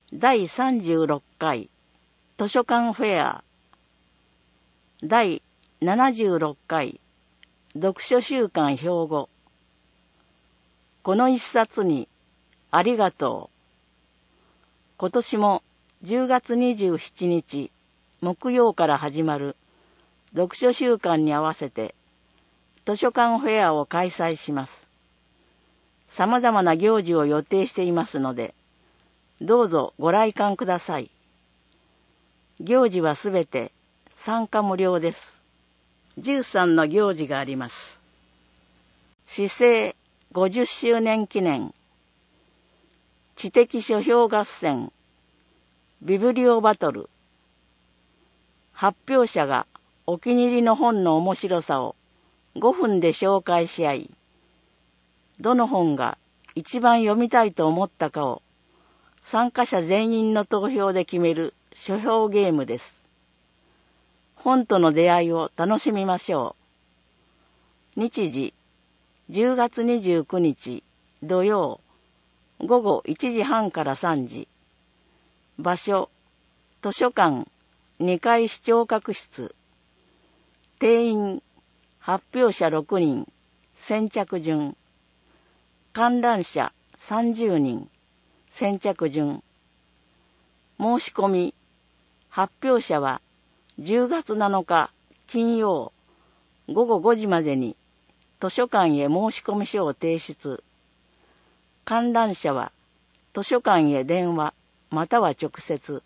第36回図書館フェア、第76回読書週間標語。この一冊にありがとう。今年も10月27日木曜から始まる読書週間に合わせて図書館フェアを開催します。様々な行事を予定していますので、どうぞご来館ください。行事はすべて参加無料です。13の行事があります。市政50周年記念、知的書評合戦、ビブリオバトル、発表者がお気に入りの本の面白さを5分で紹介し合い、どの本が一番読みたいと思ったかを参加者全員の投票で決める書評ゲームです。本との出会いを楽しみましょう。日時、10月29日土曜、午後1時半から3時。場所、図書館2階視聴覚室。定員、発表者6人、先着順。観覧者30人、先着順。申し込み、発表者は10月7日金曜午後5時までに図書館へ申し込み書を提出。観覧者は図書館へ電話または直接。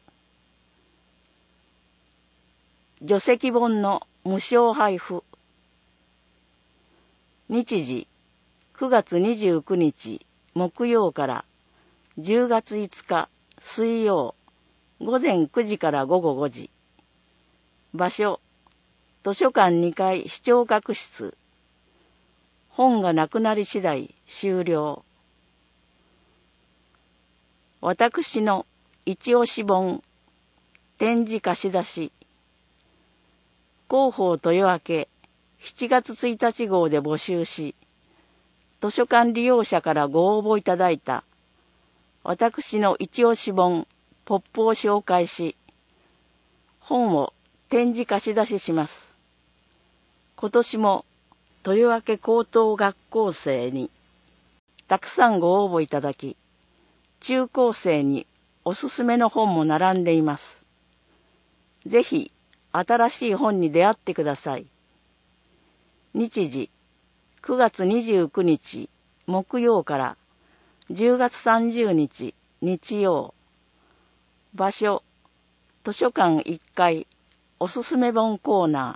書籍本の無償配布。日時、9月29日木曜から10月5日水曜午前9時から午後5時。場所、図書館2階視聴覚室。本がなくなり次第終了。私の一押し本、展示貸し出し。広報豊明7月1日号で募集し、図書館利用者からご応募いただいた私の一押し本、ポップを紹介し、本を展示貸し出しします。今年も豊明高等学校生にたくさんご応募いただき、中高生におすすめの本も並んでいます。ぜひ新しい本に出会ってください。日時、9月29日木曜から10月30日日曜。場所、図書館1階おすすめ本コーナ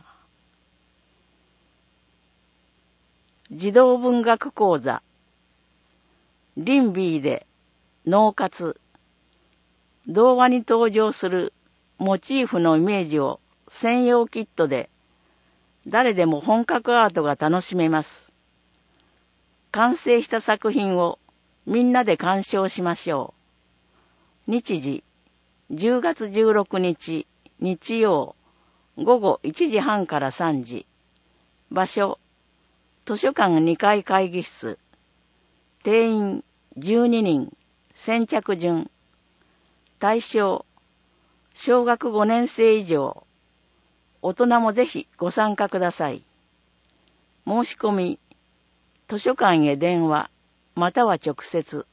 ー。児童文学講座。リンビーで脳活。動画に登場するモチーフのイメージを専用キットで誰でも本格アートが楽しめます。完成した作品をみんなで鑑賞しましょう。日時、10月16日日曜午後1時半から3時。場所、図書館2階会議室。定員12人、先着順。対象、小学5年生以上。大人もぜひご参加ください。申し込み、図書館へ電話、または直接。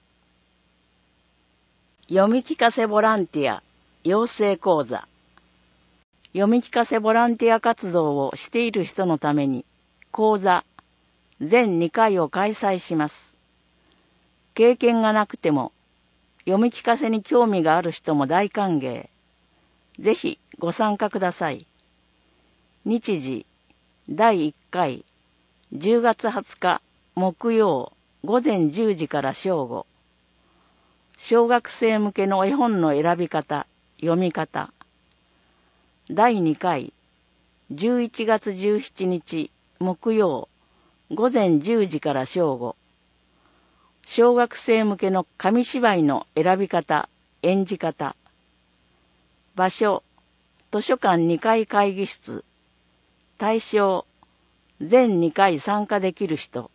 読み聞かせボランティア、養成講座。読み聞かせボランティア活動をしている人のために、講座、全2回を開催します。経験がなくても、読み聞かせに興味がある人も大歓迎。ぜひご参加ください。日時、第1回、10月20日、木曜、午前10時から正午。小学生向けの絵本の選び方、読み方。第2回、11月17日、木曜、午前10時から正午。小学生向けの紙芝居の選び方、演じ方。場所、図書館2階会議室。対象、全2回参加できる人。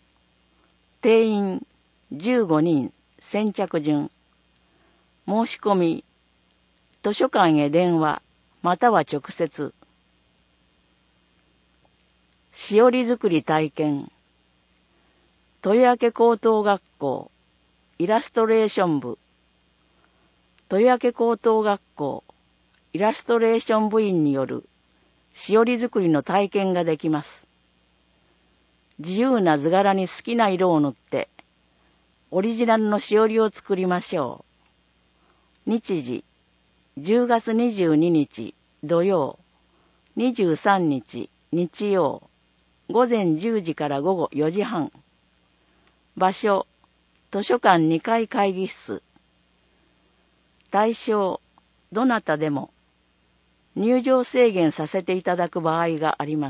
定員15人、先着順。申し込み、 図書館へ電話、または直接。しおり作り体験。豊明高等学校イラストレーション部。豊明高等学校イラストレーション部員によるしおり作りの体験ができます。自由な図柄に好きな色を塗ってオリジナルのしおりを作りましょう。日時10月22日土曜、23日日曜、午前10時から午後4時半。場所、図書館2階会議室。対象、どなたでも。入場制限させていただく場合があります。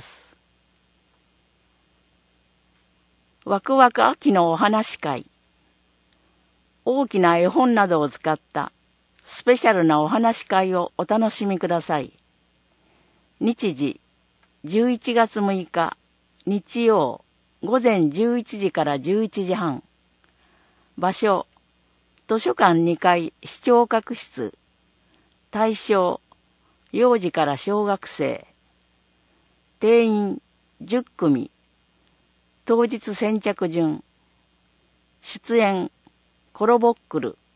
ワクワク秋のお話会。大きな絵本などを使ったスペシャルなお話会をお楽しみください。日時、11月6日、日曜、午前11時から11時半。場所、図書館2階視聴覚室。対象、幼児から小学生。定員10組。当日先着順。出演、コロボックル。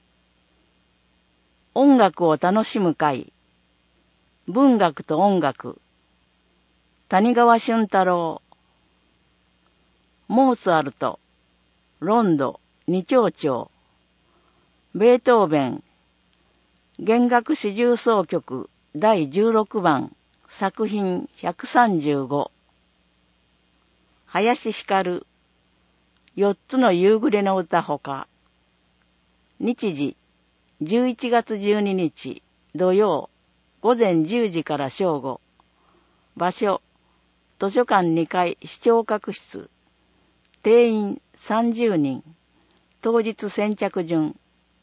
音楽を楽しむ会。文学と音楽。谷川俊太郎。モーツァルト。ロンド、二丁調。ベートーベン。弦楽四重奏曲第16番作品135。林光。4つの夕暮れの歌ほか。日時11月12日土曜、午前10時から正午。場所、図書館2階視聴覚室。定員30人。当日先着順。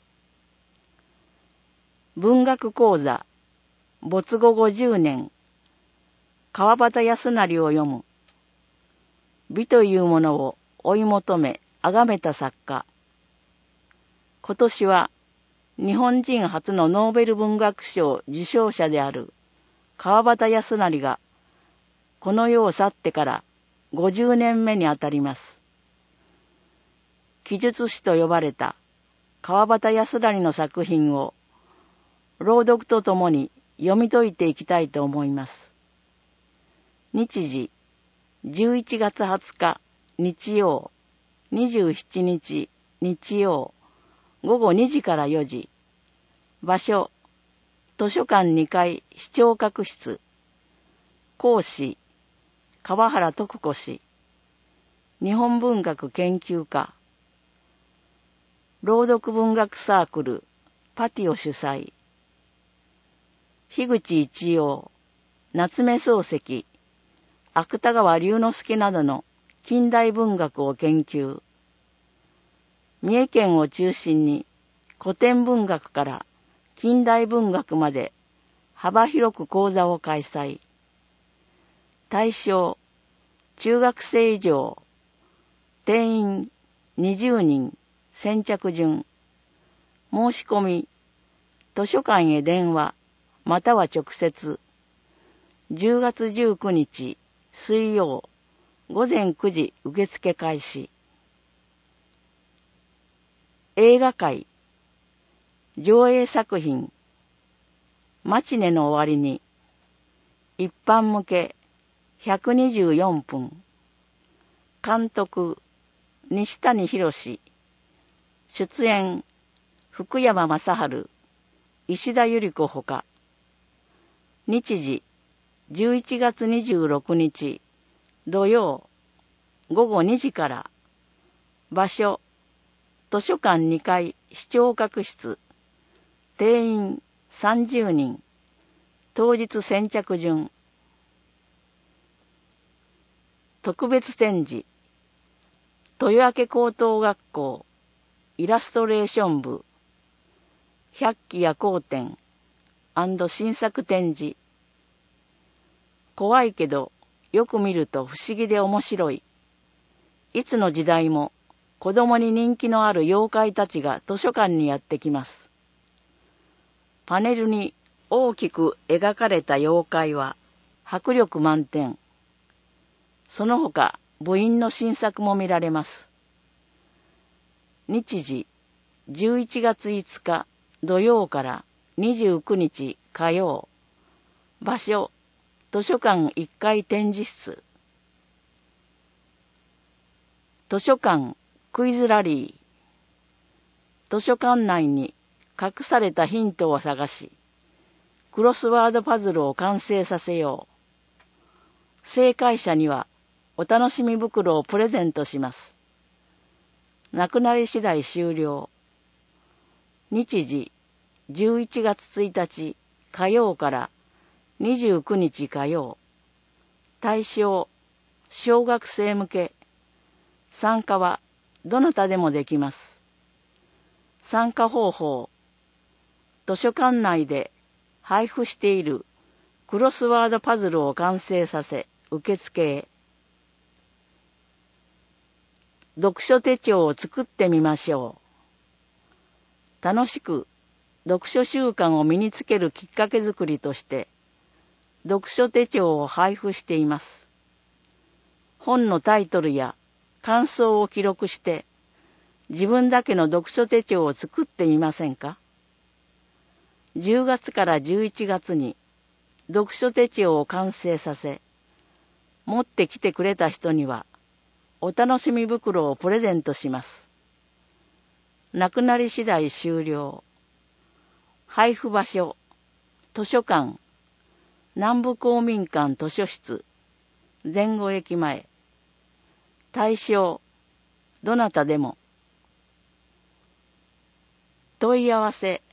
文学講座、没後50年。川端康成を読む。美というものを追い求め、崇めた作家。今年は、日本人初のノーベル文学賞受賞者である川端康成が、この世を去ってから50年目にあたります。記述師と呼ばれた川端康成の作品を、朗読とともに読み解いていきたいと思います。日時、11月20日日曜、27日日曜、午後2時から4時。場所、図書館2階視聴覚室。講師、川原徳子氏。日本文学研究家。朗読文学サークル、パティオ主催。樋口一葉、夏目漱石、芥川龍之介などの近代文学を研究。三重県を中心に古典文学から近代文学まで幅広く講座を開催。対象、中学生以上。定員20人。先着順。申し込み、図書館へ電話、または直接。10月19日、水曜、午前9時受付開始。映画会。上映作品。マチネの終わりに。一般向け、124分。監督、西谷博。出演、福山雅治、石田ゆり子ほか。日時、11月26日、土曜、午後2時から。場所、図書館2階視聴覚室。定員30人。当日先着順。特別展示。豊明高等学校イラストレーション部。百鬼夜行展&新作展示。怖いけどよく見ると不思議で面白い。いつの時代も子供に人気のある妖怪たちが図書館にやってきます。パネルに大きく描かれた妖怪は迫力満点。その他、部員の新作も見られます。日時、11月5日土曜から29日火曜。場所、図書館1階展示室。図書館クイズラリー。図書館内に隠されたヒントを探し、クロスワードパズルを完成させよう。正解者にはお楽しみ袋をプレゼントします。なくなり次第終了。日時、11月1日火曜から29日火曜。対象、小学生向け。参加はどなたでもできます。参加方法、図書館内で配布しているクロスワードパズルを完成させ、受付へ。読書手帳を作ってみましょう。楽しく読書習慣を身につけるきっかけ作りとして、読書手帳を配布しています。本のタイトルや感想を記録して、自分だけの読書手帳を作ってみませんか？ 10 月から11月に読書手帳を完成させ、持ってきてくれた人には、お楽しみ袋をプレゼントします。なくなり次第終了。配布場所、図書館、南部公民館図書室、前後駅前。対象、どなたでも。問い合わせ、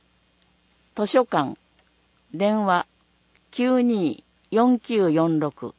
図書館、電話、924946